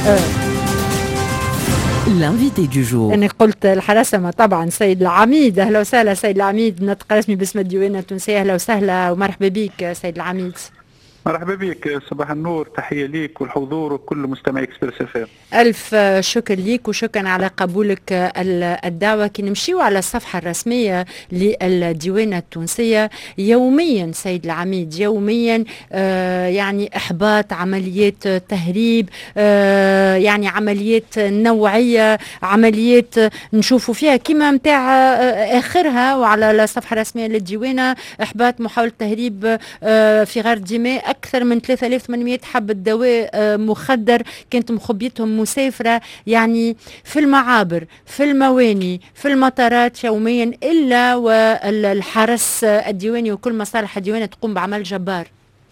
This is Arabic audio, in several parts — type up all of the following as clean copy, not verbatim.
L'invité du jour. أنا قلت الحراسة طبعا سيد العميد. أهلا وسهلا سيد العميد، نطق رسمي باسم الديوانة التونسية. أهلا وسهلا ومرحبا بك سيد العميد. مرحبا بك، صباح النور، تحية ليك والحضور وكل مستمعي اكسبريس اف ام. ألف شكر ليك وشكرا على قبولك الدعوة. كي نمشيو على الصفحة الرسمية للديوانة التونسية يوميا سيد العميد، يوميا يعني إحباط، عمليات تهريب، يعني عمليات نوعية، عمليات نشوفوا فيها كما متاع آخرها. وعلى الصفحة الرسمية للديوانة إحباط، محاولة تهريب في غار دماء، أكثر من 3800 حبة دواء مخدر كانت مخبيتهم مسافرة، يعني في المعابر، في المواني، في المطارات يوميا، إلا والحرس الديواني وكل مصالح الديوانة تقوم بعمل جبار.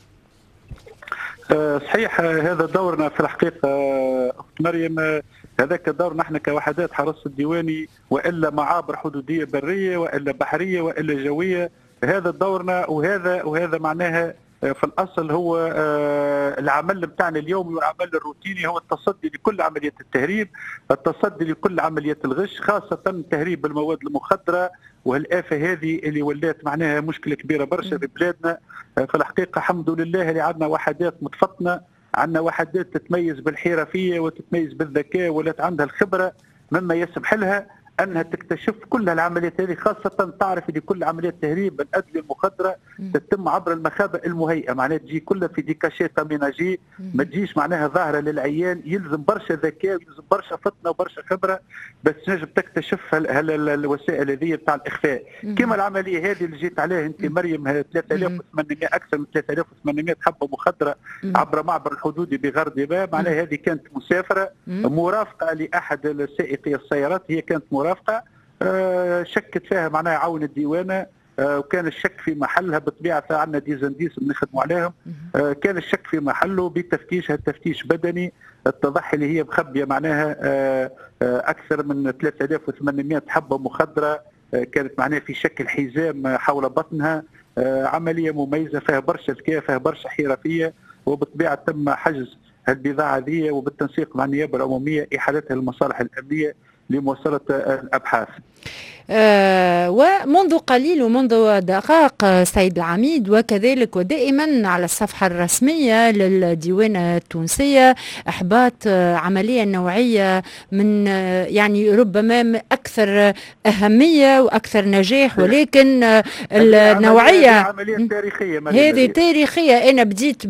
صحيح، هذا دورنا في الحقيقة أخت مريم. هذاك الدور نحن كوحدات حرس الديواني، وإلا معابر حدودية برية وإلا بحرية وإلا جوية، هذا دورنا. وهذا معناها في الأصل هو العمل بتاعنا اليومي والعمل الروتيني هو التصدي لكل عملية التهريب، التصدي لكل عملية الغش، خاصة تهريب المواد المخدرة. وهالآفة هذه اللي ولات معناها مشكلة كبيرة برشا في بلادنا. في الحقيقة الحمد لله اللي عندنا وحدات متفطنة، عندنا وحدات تتميز بالحرفية وتتميز بالذكاء ولات عندها الخبرة، مما يسمح لها انها تكتشف كل العمليات هذه، خاصه تعرف ان كل عمليات تهريب الادويه المخدره تتم عبر المخابئ المهيئه، معناها تجي كلها في دي كاشيت اميناجي، ما تجيش معناها ظاهره للعيان. يلزم برشا ذكاء ويلزم برشا فطنه وبرشا خبره باش تنجم تكتشف الوسائل هذه بتاع الاخفاء. كما العمليه هذه اللي جيت عليها انت مريم، 3800 اكثر من 3800 حبه مخدره عبر معبر الحدودي بغار دباب، معناها هذه كانت مسافره مرافقه لاحد السائقي السيارات، هي كانت مرافقة شكت فيها معناها عون الديوانة، وكان الشك في محلها. بطبيعة عندنا ديزنديس بنخدموا عليهم، كان الشك في محله بتفتيشها تفتيش بدني. اتضح اللي هي مخبية معناها أكثر من 3800 حبة مخدرة، كانت معناها في شكل حزام حول بطنها. عملية مميزة فيها برشا ذكاء، فيها برشا حرفية، وبالطبيعة تم حجز البضاعة هذه وبالتنسيق مع النيابة العمومية إحالتها للمصالح الأمنية لمواصلة الأبحاث. ومنذ قليل ومنذ دقائق سيد العميد، وكذلك ودائما على الصفحة الرسمية للديوانة التونسية إحباط عملية نوعية من يعني ربما أكثر أهمية وأكثر نجاح، ولكن النوعية عملية تاريخية. هذه تاريخية. أنا بديت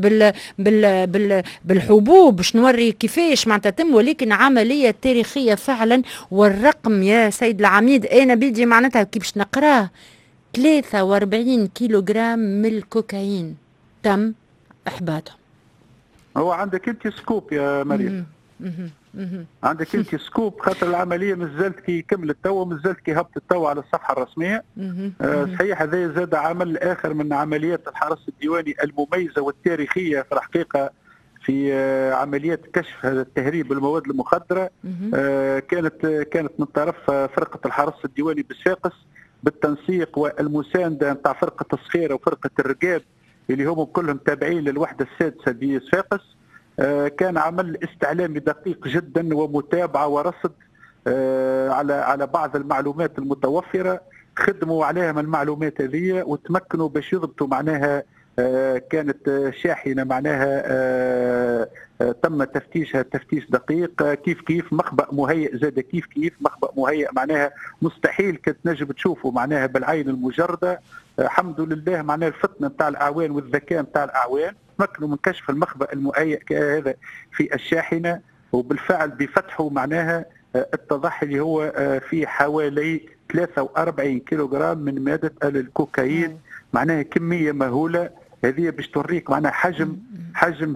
بالحبوب باش نوري كيفاش معناتها تم، ولكن عملية تاريخية فعلا. والرقم يا سيد العميد أنا بدي معناتها كي باش نقراه، 43 كيلوغرام من الكوكايين تم إحباطهم. هو عندك أنت سكوب يا مريم، عندك أنت سكوب، خاطر العملية مازالت كي كملت توا، مازالت كي هبطت توا على الصفحة الرسمية. صحيح هذا زاد عمل آخر من عمليات الحرس الديواني المميزة والتاريخية في الحقيقة في عمليات كشف التهريب المواد المخدرة. كانت من طرف فرقة الحرس الديواني بالصفاقس بالتنسيق والمساندة نتاع فرقة الصخيرة وفرقة الرقاب اللي هم كلهم تابعين للوحدة السادسة بصفاقس. كان عمل استعلامي دقيق جدا ومتابعة ورصد على بعض المعلومات المتوفرة، خدموا عليها من المعلومات هذه وتمكنوا باش يضبطوا معناها. كانت شاحنة معناها تم تفتيشها تفتيش دقيق، كيف مخبأ مهيئ زاد، كيف مخبأ مهيئ معناها مستحيل كنت نجم تشوفه معناها بالعين المجردة. الحمد لله معناها الفطنة نتاع الأعوان والذكاء نتاع الأعوان تمكنوا من كشف المخبأ المهيئ هذا في الشاحنة، وبالفعل بفتحه معناها اتضح اللي هو في حوالي 43 كيلوغرام من مادة الكوكايين، معناها كمية مهولة. هذه باش توريك معناها حجم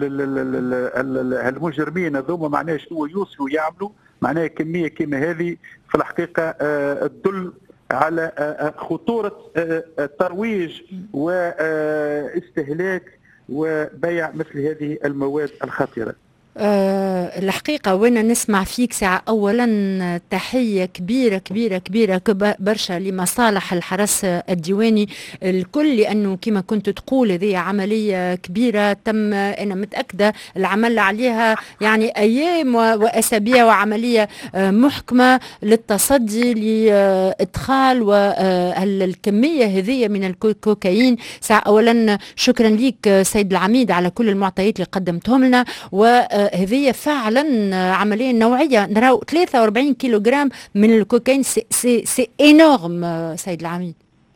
هالمجرمين هذوما معناها شنو يوصلوا يعملوا. معناها كمية كما هذه في الحقيقة تدل على خطورة ترويج واستهلاك وبيع مثل هذه المواد الخطيرة. الحقيقة وانا نسمع فيك ساعة اولا تحية كبيرة كبيرة كبيرة برشا لمصالح الحرس الديواني الكل، لانه كما كنت تقول هذه عملية كبيرة تم، انا متأكدة العمل عليها يعني ايام واسابيع، وعملية محكمة للتصدي لادخال الكمية هذه من الكوكايين. ساعة اولا شكرا لك سيد العميد على كل المعطيات اللي قدمتهم لنا، وهذه فعلا عملية نوعية. نراو 43 كيلوغرام من الكوكايين، سي انورم سيد العميد.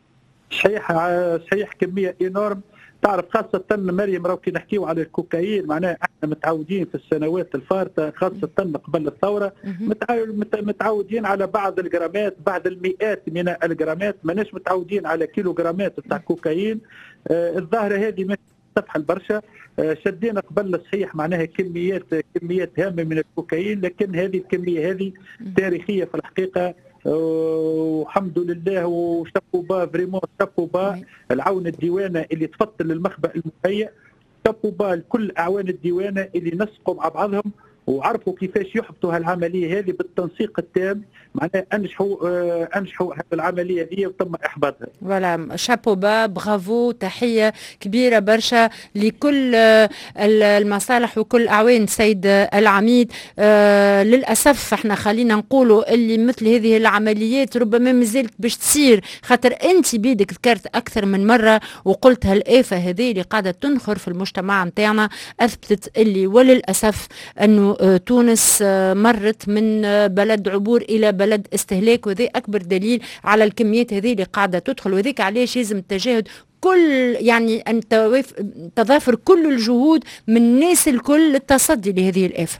صحيح كمية انورم. تعرف خاصة مريم راهو كي نحكيو على الكوكايين معناها احنا متعودين في السنوات الفارطة خاصة قبل الثورة متعودين على بعض الجرامات، بعض المئات من الجرامات، ماناش متعودين على كيلوغرامات تاع كوكايين. الظاهرة هذه تفحل برشا. شدينا قبل صحيح معناها كميات هامه من الكوكايين، لكن هذه الكميه هذه تاريخيه في الحقيقه، والحمد لله وشابو با فريمون شابو با العون الديوانه اللي تفضل المخبأ المهيئ، شابو با لكل اعوان الديوانه اللي نسقوا مع بعضهم وعرفوا كيفاش يحبطوا هالعمليه هذه بالتنسيق التام، معناها انجحوا هذه العمليه هذه وتم احباطها. فوالا شابو با، برافو، تحيه كبيره برشا لكل المصالح وكل اعوان سيد العميد. للاسف احنا خلينا نقولوا اللي مثل هذه العمليات ربما مازالت باش تصير، خاطر انت بيدك ذكرت اكثر من مره وقلت هالآفة هذه اللي قاعده تنخر في المجتمع نتاعنا اثبتت اللي وللاسف انه تونس مرت من بلد عبور الى بلد استهلاك، وهذا اكبر دليل على الكميات هذه اللي قاعده تدخل، وذيك علاش لازم التجاهد كل يعني ان تضافر كل الجهود من الناس الكل للتصدي لهذه الآفة.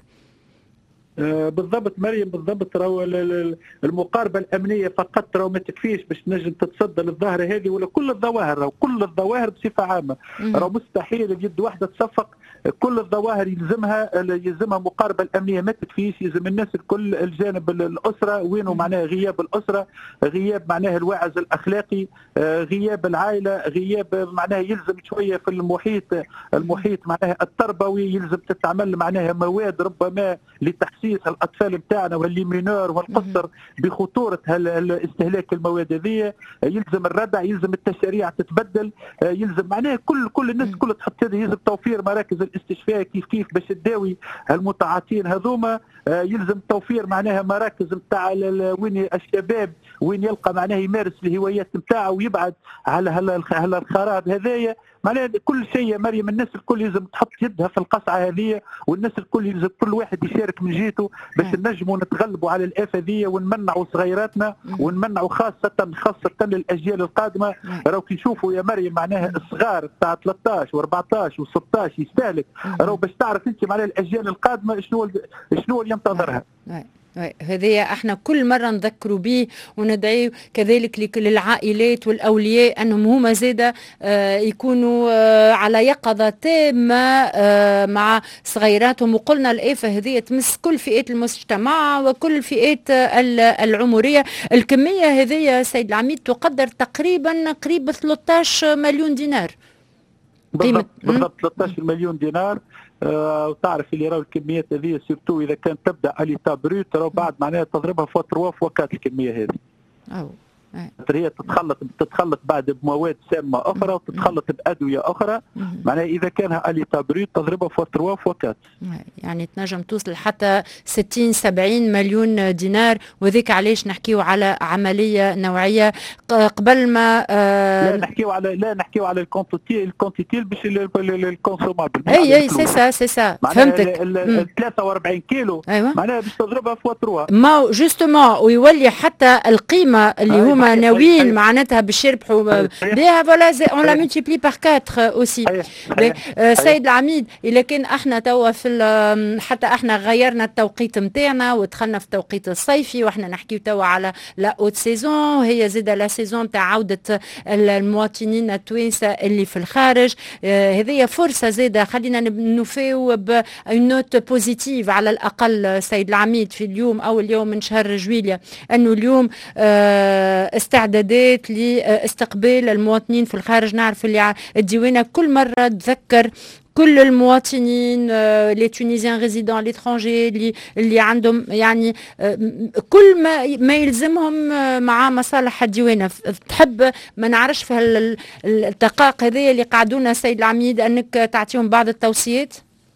بالضبط مريم، بالضبط. راهو المقاربه الامنيه فقط راهو ما تكفيش باش تنجم تتصدى للظاهره هذه ولا كل الظواهر، راهو كل الظواهر بصفه عامه، راهو مستحيل اليد واحده تصفق كل الظواهر، يلزمها مقاربه الامنيه ما تكفيش، يلزم الناس الكل، الجانب الاسره وينه معناها غياب الاسره، غياب معناها الواعز الاخلاقي، غياب العائله، غياب معناها يلزم شويه في المحيط معناها التربوي، يلزم تتعمل معناها مواد ربما لتحسين الاطفال نتاعنا واللي مينور والقصر بخطوره استهلاك المواد هذه، يلزم الردع، يلزم التشريع تتبدل، يلزم معناها كل الناس كل تحط هذه، يلزم توفير مراكز الاستشفاء كيف باش تداوي المتعاطين هذوما، يلزم توفير معناها مراكز نتاع وين الشباب وين يلقى معناها يمارس الهوايات نتاعه ويبعد على الخراب هذايا، معناها كل شيء يا مريم الناس الكل لازم تحط يدها في القصعه هذه، والناس الكل لازم كل واحد يشارك من جهته باش نجموا نتغلبوا على الآفة هذه ونمنعوا صغيراتنا ونمنعوا خاصه الاجيال القادمه. راهو كي نشوفوا يا مريم معناها الصغار تاع 13 و14 و16 يستهلك، راهو باش تعرف انت معناها الاجيال القادمه شنو اللي ينتظرها. هذه احنا كل مرة نذكروا به وندعي كذلك لكل العائلات والأولياء أنهم هما زادة يكونوا على يقظة تامة مع صغيراتهم، وقلنا الآفة هذه تمس كل فئات المجتمع وكل الفئات العمرية. الكمية هذه سيد العميد تقدر تقريبا قريب 13 مليون دينار. بالضبط 13 مليون دينار. وتعرف اللي راهو الكميات هذه سيرتو اذا كانت تبدا اليتا بروت راهو بعد معناها تضربها في 3 فوكات الكميه هذه. هي تتخلط بعد بمواد سامه اخرى وتتخلط بادويه اخرى، معناها اذا كانها اليتا بروت تضربها في 3 فوكات، يعني تنجم توصل حتى 60 70 مليون دينار، وذيك علاش نحكيو على عمليه نوعيه. قبل ما لا نحكيو على الكونتيتي باش الكونسومابل. اي سي سا فهمتك. 43 كيلو معناها باش تضربها في 3 ما جوستومون، ويولي حتى القيمه اللي هما ناويين معناتها باش يربحوا بها فوالا اون لا ملتيبلي بار 4 اوسي. سيد العميد اذا كان احنا توا في حتى احنا غيرنا التوقيت نتاعنا ودخلنا في التوقيت الصيفي، واحنا نحكيو توا على لا اوت سيزون، وهي زاده لا سيزون تاع عوده المواطنين التوانسه اللي في الخارج. هذه فرصه زاده خلينا نوفيو بنوت بوزيتيف على الاقل سيد العميد في اليوم اول يوم من شهر جويليا، انه اليوم استعدادات لاستقبال المواطنين في الخارج. نعرف اللي الديوانة كل مرة تذكر كل المواطنين لي تونيزيان ريزيدون ليترونجي اللي عندهم يعني كل ما يلزمهم مع مصالح الديوانه. تحب ما نعرفش في الدقائق هذه اللي قعدونا سيد العميد انك تعطيهم بعض التوصيات؟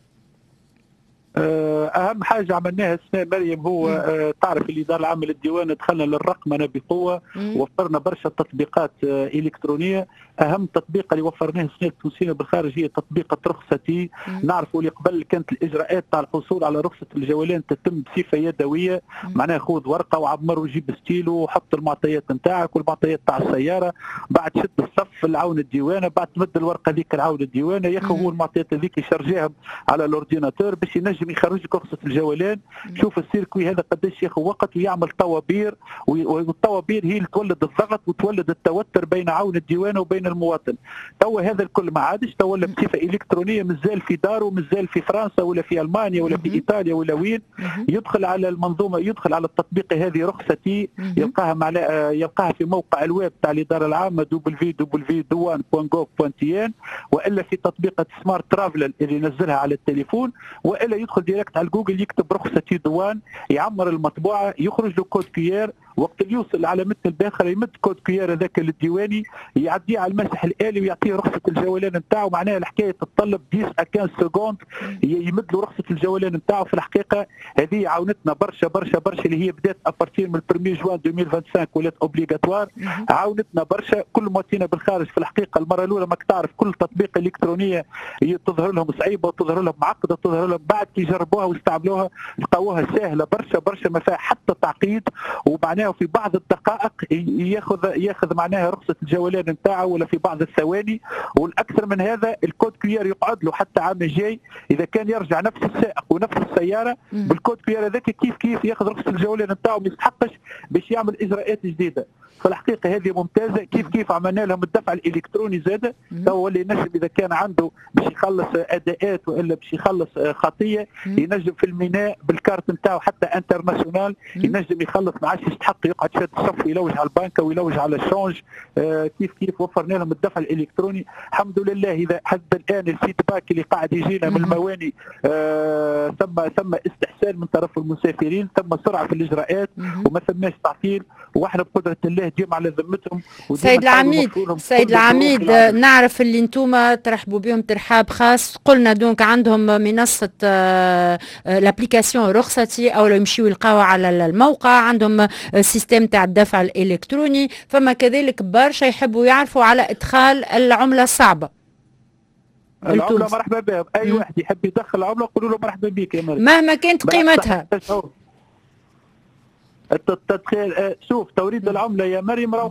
اهم حاجه عملناها السنه مريم هو تعرف اللي دار العام للديوان دخلنا للرقمنه بقوه، وفرنا برشا تطبيقات الكترونيه. اهم تطبيق اللي وفرناه السنه التونسيه بالخارج هي تطبيقه رخصتي. نعرفوا اللي قبل كانت الاجراءات تاع الحصول على رخصه الجولان تتم بصفه يدويه، معناها خذ ورقه وعمر وجيب ستيلو وحط المعطيات نتاعك والمعطيات تاع السياره، بعد شد الصف العون الديوانه، بعد تمد الورقه ذيك العون الديوانه ياخذ هو المعطيات هذيك يشرجيها على الاورديناتور باش ينجم يخرج لك رخصه الجولان. شوف السيركوي هذا قداش ياخذ وقت ويعمل طوابير، والطوابير هي اللي تولد الضغط وتولد التوتر بين عون الديوانه وبين المواطن. توا هذا الكل ما عادش، توا بصفه الكترونيه، مازال في داره، مازال في فرنسا ولا في المانيا ولا في ايطاليا ولا وين، يدخل على المنظومه، يدخل على التطبيق هذه رخصتي، يلقاها في موقع الويب تاع الاداره العامه www.douane.gov.tn، والا في تطبيق سمارت ترافلر اللي نزلها على التليفون، والا يدخل ديريكت على جوجل يكتب رخصتي دوان، يعمر المطبوعه، يخرج له كود كيير، وقت اللي يوصل على متن الباخره يمد كود كيير هذاك للديواني، يعديه على المسح الالي ويعطيه رخصه الجولان نتاعو. معناها الحكايه تتطلب 10 à 15 سكوند يمد له رخصه الجولان نتاعو. في الحقيقه هذه عاونتنا برشا برشا برشا، اللي هي بدات ابارتير من 1 جوان 2025 ولات اوبليغاتوار، عاونتنا برشا. كل مواتينا بالخارج في الحقيقه المره الاولى ماك تعرف كل تطبيق الكترونيه تظهر لهم صعيبه وتظهر لهم معقده، تظهر لهم بعد كي جربوها واستعملوها لقاوها سهله برشا برشا، ما فيها حتى تعقيد. ومعناها في بعض الدقائق ياخذ معناها رخصه الجولان نتاعو ولا في بعض الثواني. والاكثر من هذا الكود كيير يقعد له حتى عام الجاي اذا كان يرجع نفس السائق ونفس السياره بالكود كيير هذاك كيف ياخذ رخصه الجولان نتاعو، ما يستحقش باش يعمل اجراءات جديده. فالحقيقه هذه ممتازه. كيف عملنا لهم الدفع الالكتروني زاده، تو اللي ينجم اذا كان عنده باش يخلص اداءات والا باش يخلص خطيه ينجم في الميناء بالكارت نتاعو حتى انترناسيونال ينجم يخلص، ما عادش يستحق يقعد شاد الصف ويلوج على البنكه ويلوج على الشونج. كيف وفرنا لهم الدفع الالكتروني الحمد لله. اذا حتى الان الفيدباك اللي قاعد يجينا من المواني ثم استحسان من طرف المسافرين، ثم سرعه في الاجراءات وما ثماش تعطيل، واحنا بقدره الله ديما على ذمتهم. سيد العميد نعرف اللي انتم ترحبوا بهم ترحاب خاص. قلنا دونك عندهم منصه الابليكاسيون رخصتي او يمشيوا يلقاوها على الموقع، عندهم سيستم تاع الدفع الالكتروني، فما كذلك برشا يحبوا يعرفوا على ادخال العمله الصعبه. العمله مرحبا بها، اي واحد يحب يدخل العمله قولوا له مرحبا بك يا مريم مهما كانت قيمتها. التدخيل شوف توريد العمله يا مريم راهو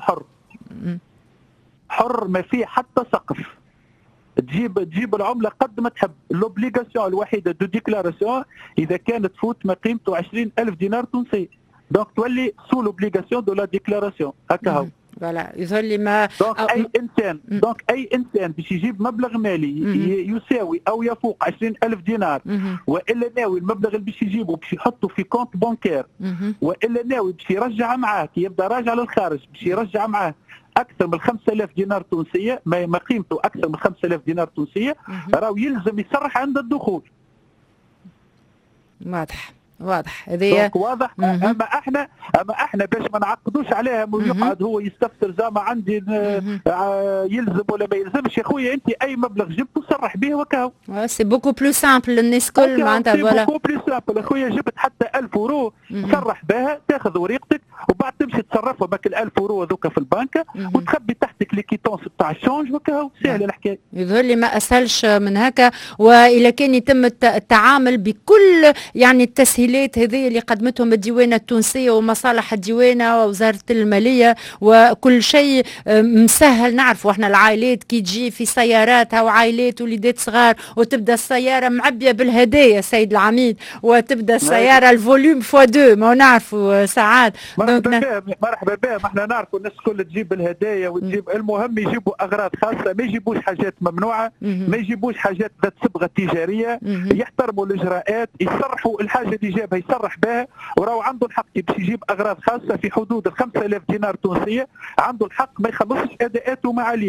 حر ما فيه حتى سقف. تجيب العمله قد ما تحب. لوبليغاسيون الوحيده دو ديكلاراسيون اذا كانت تفوت ما قيمته 20,000 دينار تونسي، دونك تولي سو لوبليغاسيون دو لا ديكلاراسيون. هكا هو فوالا يظهر لي ما دونك اي انسان باش يجيب مبلغ مالي يساوي او يفوق 20,000 دينار، والا ناوي المبلغ اللي باش يجيبه باش يحطه في كونت بانكير، والا ناوي باش يرجع معاه كي يبدا راجع للخارج باش يرجع معاه اكثر من 5,000 دينار تونسيه، ما قيمته اكثر من 5,000 دينار تونسيه، راهو يلزم يصرح عند الدخول. واضح هذه واضح. اما احنا باش ما نعقدوش عليها ويقعد هو يستفسر زعما عندي يلزم ولا ما يلزمش. يا خويا انت اي مبلغ جبته صرح به وكاو. سي بوكو بلو سامبل للناس كل معناتها فوالا. بوكو بلو سامبل. خويا جبت حتى 1000 يورو صرح بها، تاخذ وريقتك وبعد تمشي تصرفها باك ال 1000 يورو هذوك في البنكه وتخبي تحتك لي كيتونس تاع الشونج وكاو. سهله الحكايه. يظهر لي ما اسهلش من هكا. واذا كان يتم التعامل بكل يعني التسهيلات هذه اللي قدمتهم الديوانه التونسيه ومصالح الديوانه ووزاره الماليه وكل شيء مسهل. نعرفوا احنا العائلات كي تجي في سياراتها وعائلات وليدات صغار وتبدا السياره معبيه بالهدايا سيد العميد، وتبدا السياره الفوليوم فوا 2 ما نعرفوا ساعات. مرحبا بها. ما احنا نعرفوا الناس الكل تجيب الهدايا وتجيب، المهم يجيبوا اغراض خاصه، ما يجيبوش حاجات ممنوعه، ما يجيبوش حاجات ذات صبغه تجاريه، يحترموا الاجراءات، يصرحوا الحاجه اللي جابها يصرح بها، وراهو عنده الحق باش يجيب اغراض خاصه في حدود ال 5,000 دينار تونسيه، عنده الحق ما يخلصش اداءات ومعاليم.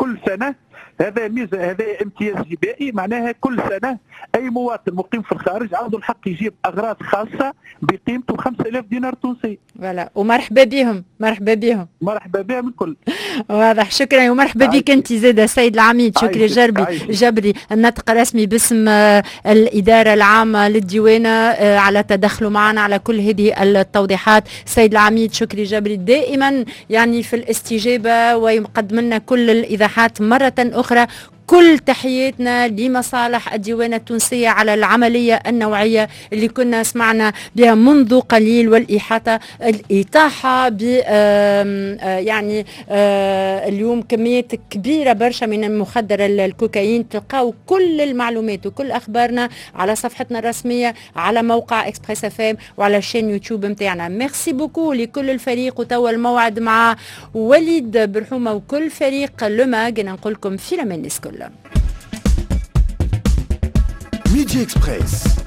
كل سنه. هذا ميزه، هذا امتياز جبائي، معناها كل سنه اي مواطن مقيم في الخارج عنده الحق يجيب اغراض خاصه بقيمته 5000 دينار تونسي. فوالا، ومرحبا بهم مرحبا بهم مرحبا بهم الكل. واضح، شكرا ومرحبا بك انت زاده سيد العميد شكري جبري الناطق الرسمي باسم الاداره العامه للديوانه على تدخله معنا على كل هذه التوضيحات. سيد العميد شكري جبري دائما يعني في الاستجابه ويقدم لنا كل الايضاحات مره اخرى. كل تحياتنا لمصالح الديوانة التونسية على العملية النوعية اللي كنا سمعنا بها منذ قليل، والإطاحة ب يعني اليوم كميات كبيرة برشا من المخدر الكوكايين. تلقاو كل المعلومات وكل أخبارنا على صفحتنا الرسمية على موقع إكسبريس FM وعلى شين يوتيوب متاعنا. ميرسي بوكو لكل الفريق، وتوا الموعد مع وليد برحومة وكل فريق لوماج. نقول لكم في الأمان كله. ميديا إكسبريس.